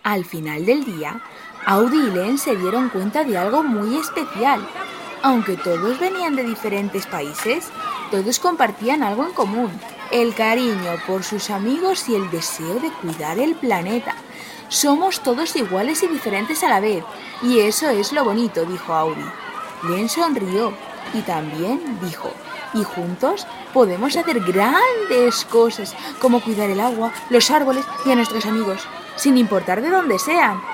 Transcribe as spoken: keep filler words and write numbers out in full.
Al final del día, Audi y Len se dieron cuenta de algo muy especial. Aunque todos venían de diferentes países, todos compartían algo en común: el cariño por sus amigos y el deseo de cuidar el planeta. Somos todos iguales y diferentes a la vez, y eso es lo bonito, dijo Audi. Len sonrió y también dijo: y juntos podemos hacer grandes cosas, como cuidar el agua, los árboles y a nuestros amigos, sin importar de dónde sean.